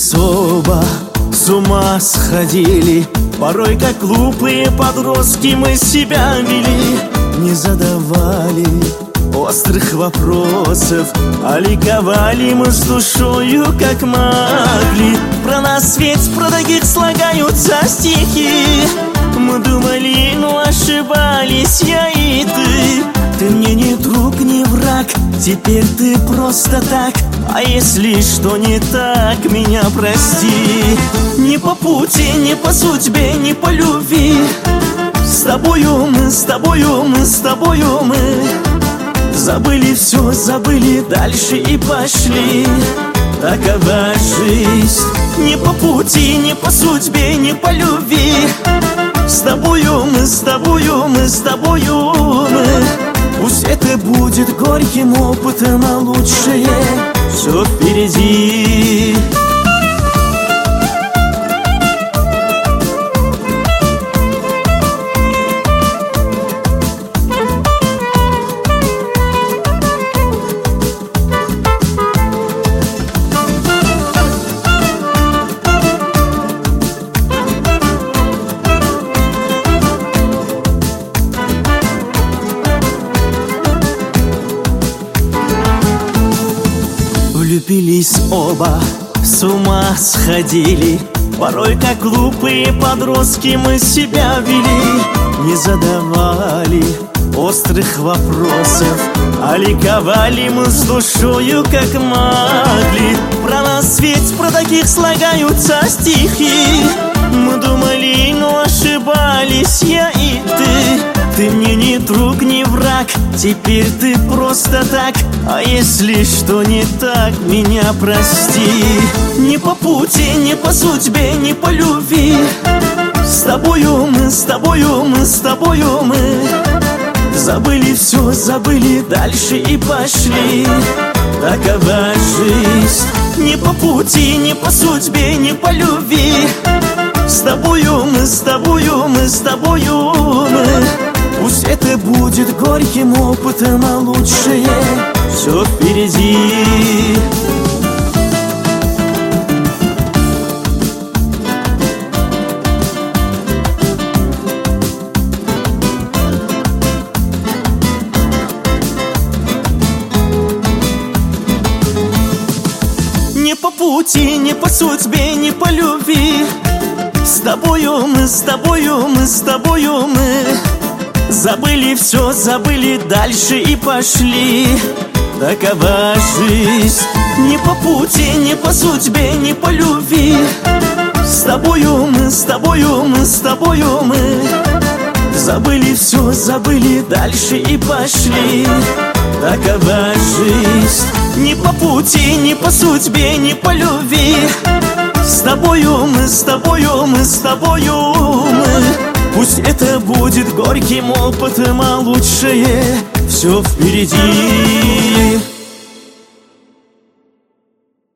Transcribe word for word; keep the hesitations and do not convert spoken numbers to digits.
Влюбились оба, с ума сходили. Порой, как глупые подростки, мы себя вели. Не задавали острых вопросов, а ликовали мы с душою, как могли. Про нас ведь про таких слагаются стихи. Мы думали, но ошибались я и ты. Ты мне не друг, не враг, теперь ты просто так. А если что не так, меня прости. Не по пути, не по судьбе, не по любви. С тобою мы, с тобою мы, с тобою мы забыли все, забыли дальше и пошли. Такова жизнь. Не по пути, не по судьбе, не по любви. С тобою мы, с тобою мы, с тобою мы. Пусть это будет горьким опытом, а лучшее все впереди. Влюбились оба, с ума сходили. Порой, как глупые подростки, мы себя вели. Не задавали острых вопросов, а ликовали мы с душою, как могли. Про нас ведь про таких слагаются стихи. Мы думали, но ошибались я и ты. Ты мне не друг, не враг, теперь ты просто так. А если что не так, меня прости. Не по пути, не по судьбе, не по любви. С тобою мы, с тобою мы, с тобою мы забыли все, забыли дальше и пошли. Такова жизнь. Не по пути, не по судьбе, не по любви. С тобою мы, с тобою мы, с тобою мы. Пусть это будет горьким опытом, а лучшее все впереди. Не по пути, не по судьбе, не по любви. С тобою мы, с тобою мы, с тобою мы забыли все, забыли дальше и пошли. Такова жизнь. Не по пути, не по судьбе, не по любви. С тобою мы, с тобою мы, с тобою мы забыли все, забыли дальше и пошли. Такова жизнь. Не по пути, не по судьбе, не по любви. С тобою мы, с тобою мы, с тобою мы. Пусть это будет горьким опытом, а лучшее все впереди.